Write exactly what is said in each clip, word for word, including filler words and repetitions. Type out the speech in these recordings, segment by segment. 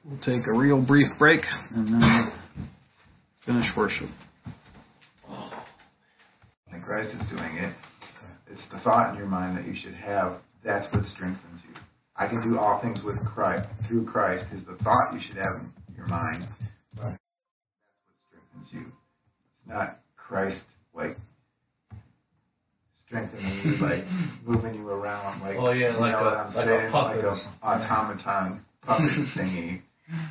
We'll take a real brief break and then finish worship. And Christ is doing it. It's the thought in your mind that you should have. That's what strengthens you. I can do all things with Christ, through Christ, is the thought you should have in your mind. But that's what strengthens you. It's not Christ, like, strengthening you, like, moving you around, like, oh, yeah, you like know a, what I'm like saying? a puppet. Like a automaton puppet thingy.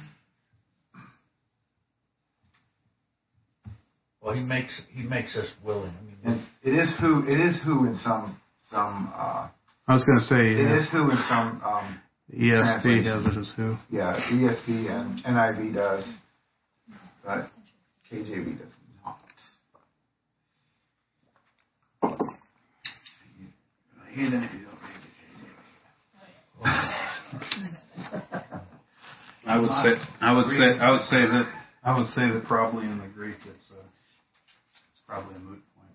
Well, he makes he makes us willing. I mean, And it is who it is who in some some. Uh, I was going to say it yeah. is who in some. Um, E S V has it as who. Yeah, E S V and N I V does, but K J V does not. Even if you don't read the K J V. I would say I would say I would say that I would say that probably in the Greek it's a, it's probably a moot point.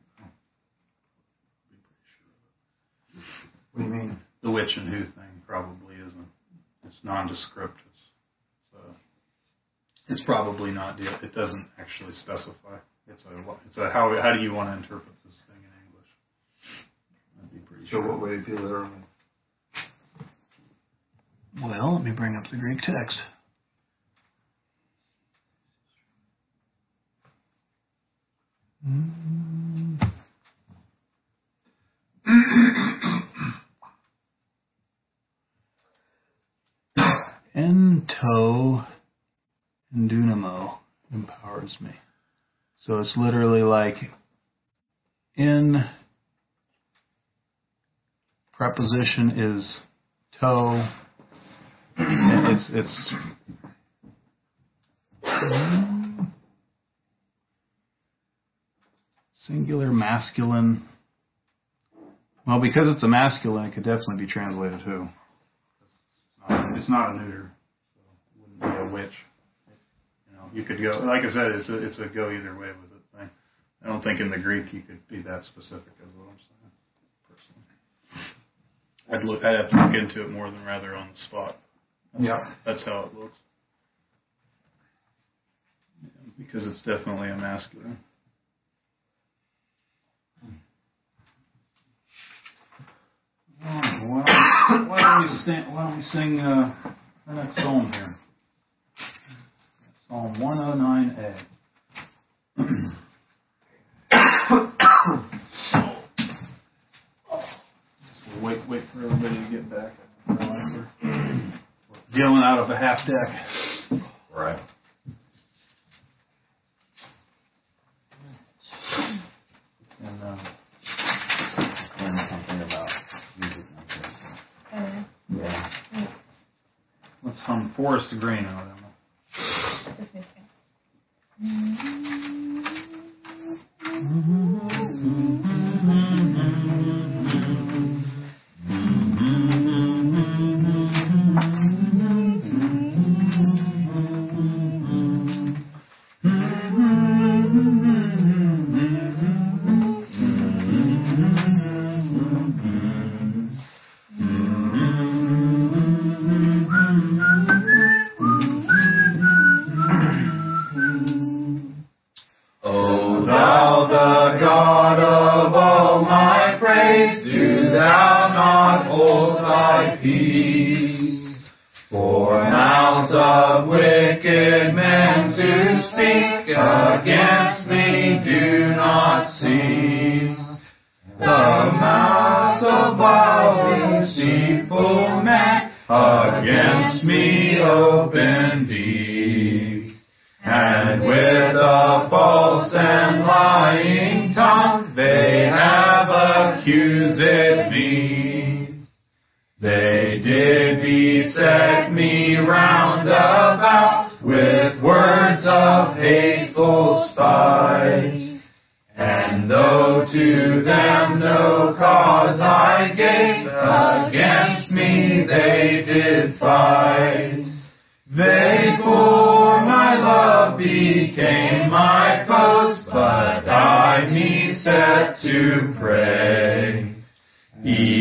What do you mean? The which and who thing probably isn't. It's nondescript. It's it's, uh, it's probably not. It doesn't actually specify. It's a it's a how how do you want to interpret this thing in English? That'd be pretty. So sure. what would it be literally? Well, let me bring up the Greek text. Mm. Ento and dunamo empowers me. So it's literally like in preposition is to. It's it's singular masculine. Well, because it's a masculine, it could definitely be translated who. It's not a neuter, so it wouldn't be a which. You know, you could go, like I said, it's a, it's a go either way with it thing. I don't think in the Greek you could be that specific as what I'm saying, personally. I'd look, I'd have to look into it more than rather on the spot. That's, yeah, that's how it looks. Yeah, because it's definitely a masculine. Why don't, why don't we stand, why don't we sing uh, the next psalm here? Psalm one oh nine A. So wait, wait for everybody to get back. We're dealing out of a half deck. right. And um, Something about music. Yeah. let's hum Forest Green out of them.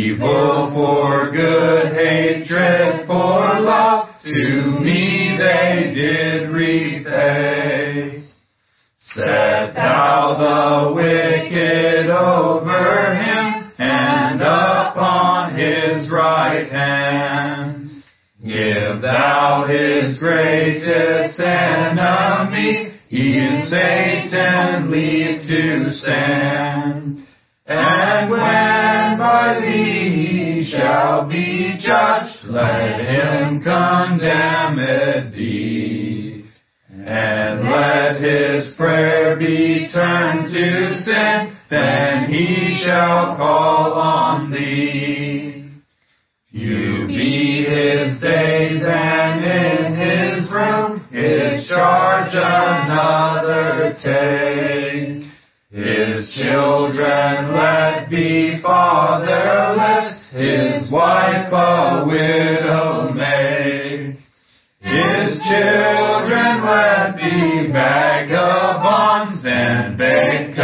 Evil for good, hatred for love, to me they they did repay. Set thou the wicked over him, and upon his right hand. Give thou his greatest enemy, e'en Satan, leave to stand. And when by thee he shall be judged, let him condemned be. And let his prayer be turned to sin, then he shall call on thee. You be his days, and in his room his charge another take. His children let be fatherless, his wife a widow make. His children let be vagabonds, and beg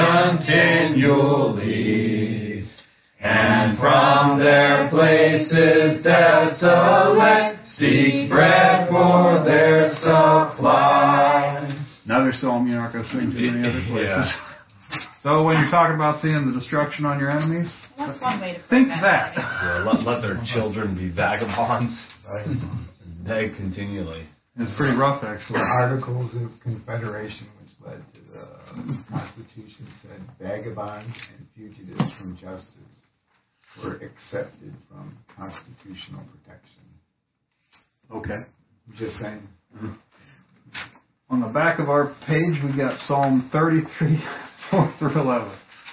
continually. And from their places desolate, seek bread for their supply. Another psalm you're not going to sing too many other places. Yeah. So when you're talking about seeing the destruction on your enemies, That's one way to put think that. that. Yeah, let, let their children be vagabonds and beg continually. It's pretty rough, actually. The Articles of Confederation, which led to the Constitution, said vagabonds and fugitives from justice were accepted from constitutional protection. Okay. I'm just saying. On the back of our page, we got Psalm thirty-three, four through eleven.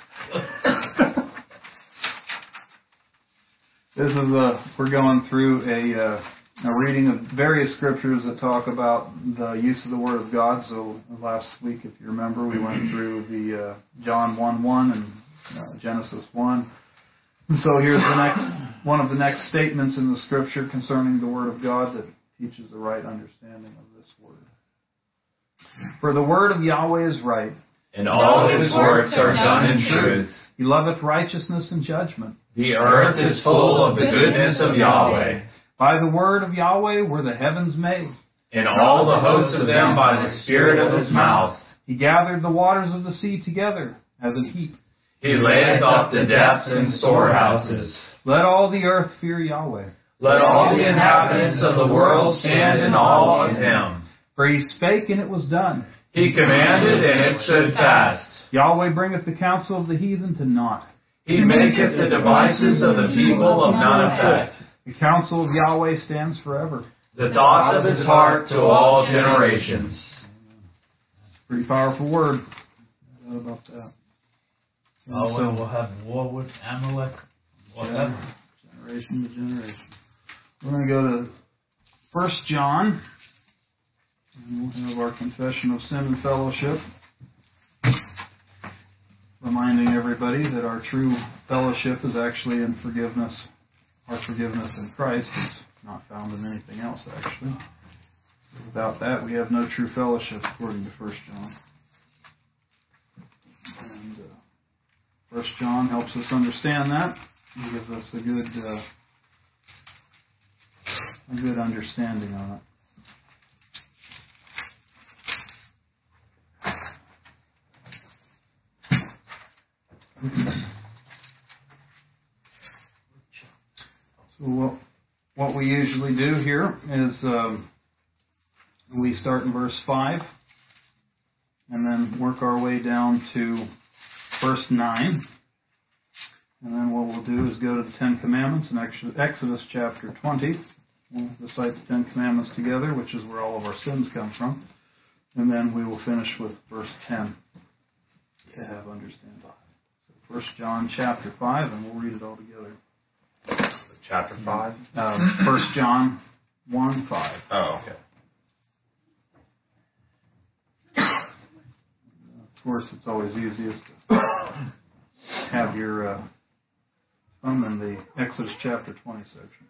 This is a, we're going through a, uh, a reading of various scriptures that talk about the use of the Word of God. So last week, if you remember, we went through the uh, John one one and uh, Genesis one. And so here's the next one of the next statements in the scripture concerning the Word of God that teaches the right understanding of this Word. For the word of Yahweh is right, And all his works are done in truth. He loveth righteousness and judgment. The earth is full of the goodness of Yahweh. By the word of Yahweh were the heavens made. And all the hosts of them by the spirit of his mouth. He gathered the waters of the sea together as a heap. He layeth up the depths in storehouses. Let all the earth fear Yahweh. Let all the inhabitants of the world stand in awe of him. For he spake, and it was done. He commanded, and it stood fast. Yahweh bringeth the counsel of the heathen to naught. He maketh the devices of the people of none effect. The counsel of Yahweh stands forever. The thoughts of his heart to all generations. Pretty powerful word. What about that? Oh, well, we'll have war with Amalek. Whatever. Generation to generation. We're going to go to First John. And we'll have our confession of sin and fellowship. Reminding everybody that our true fellowship is actually in forgiveness. Our forgiveness in Christ is not found in anything else, actually. So without that, we have no true fellowship, according to First John. And uh, First John helps us understand that. He gives us a good, uh, a good understanding on it. So what, what we usually do here is um, we start in verse five and then work our way down to verse nine. And then what we'll do is go to the Ten Commandments in Exodus chapter twenty. We'll recite the Ten Commandments together, which is where all of our sins come from. And then we will finish with verse ten to have understanding. First John chapter five, and we'll read it all together. Chapter five? Um, First John one five. Oh, okay. Of course, it's always easiest to have your uh, thumb in the Exodus chapter twenty section.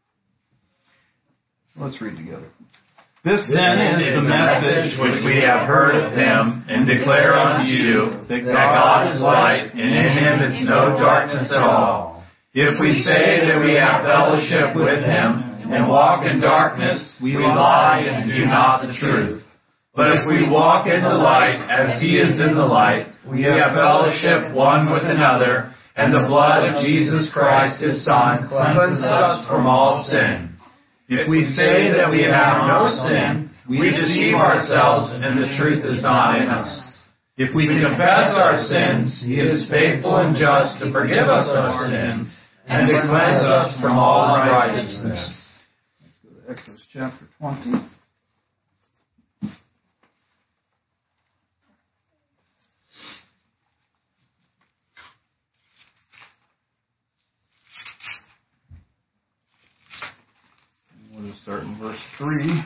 Let's read together. This then is the message which we have heard of him, and declare unto you that God is light, and in him is no darkness at all. If we say that we have fellowship with him, and walk in darkness, we lie and do not the truth. But if we walk in the light, as he is in the light, we have fellowship one with another, and the blood of Jesus Christ, his Son, cleanses us from all sin. If we say that we have no sin, we deceive ourselves, and the truth is not in us. If we confess our sins, he is faithful and just to forgive us our sins, and to cleanse us from all unrighteousness. Let's go to Exodus chapter twenty. We'll just start in verse three.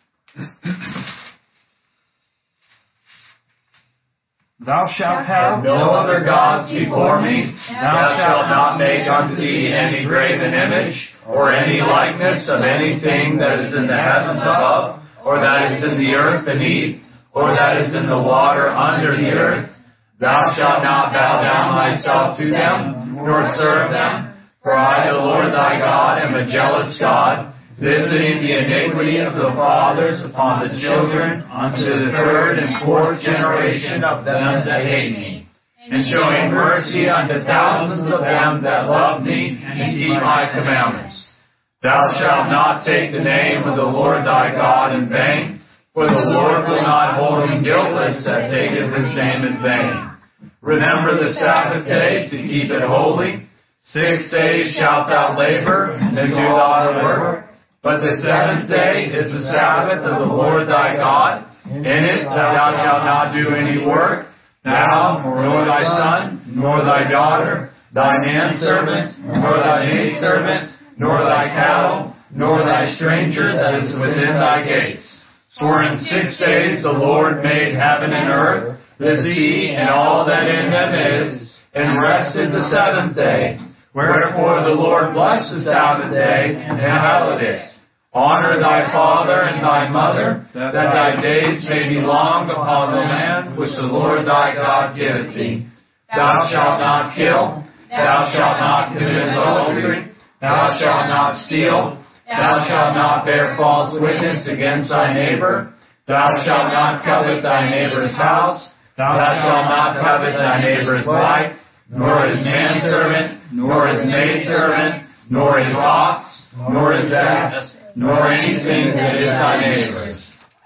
Thou shalt have no other gods before me. Thou shalt not make unto thee any graven image, or any likeness of anything that is in the heavens above, or that is in the earth beneath, or that is in the water under the earth. Thou shalt not bow down thyself to them, nor serve them. For I, the Lord thy God, am a jealous God, visiting the iniquity of the fathers upon the children unto the third and fourth generation of them that hate me, and showing mercy unto thousands of them that love me and keep my commandments. Thou shalt not take the name of the Lord thy God in vain, for the Lord will not hold him guiltless that taketh his name in vain. Remember the Sabbath day to keep it holy. Six days shalt thou labor and do thy work. But the seventh day is the Sabbath of the Lord thy God. In it thou shalt not do any work, thou, nor thy son, nor thy daughter, thy manservant, nor thy maidservant, nor thy cattle, nor thy stranger that is within thy gates. For in six days the Lord made heaven and earth, the sea, and all that in them is, and rested the seventh day. Wherefore the Lord blessed the Sabbath day, and hallowed it. Honor thy father and thy mother, that thy days may be long upon the land which the Lord thy God giveth thee. Thou shalt not kill, thou shalt not commit adultery, thou shalt not steal, thou shalt not bear false witness against thy neighbor, thou shalt not covet thy neighbor's house, thou shalt not covet thy neighbor's wife, nor his manservant, nor his maidservant, nor his ox, nor his ass, nor anything that is thy neighbor's.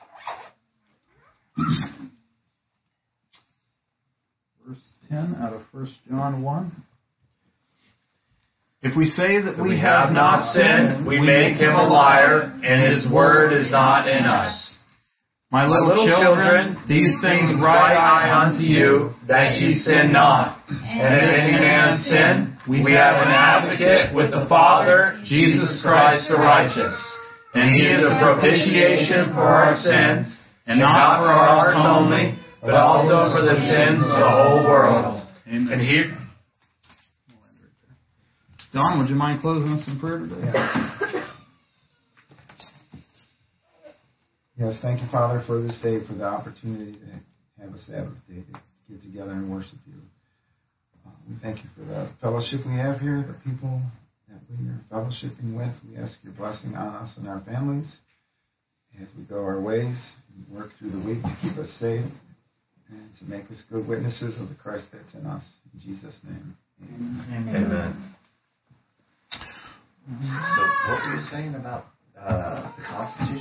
Verse ten out of First John one. If we say that we have not sinned, we make him a liar, and his word is not in us. My little, little children, children, these things write I unto you, that ye sin not. And if any man sin, we have an advocate with the Father, Jesus Christ the righteous. And he is a propitiation for our sins, and not for ours only, but also for the sins of the whole world. Amen. And he... Don, would you mind closing us in prayer today? Yes, thank you, Father, for this day, for the opportunity to have a Sabbath day to get together and worship you. Uh, we thank you for the fellowship we have here, the people that we are fellowshipping with. We ask your blessing on us and our families as we go our ways and work through the week to keep us safe and to make us good witnesses of the Christ that's in us. In Jesus' name, amen. Amen. So what were you saying about uh, the Constitution?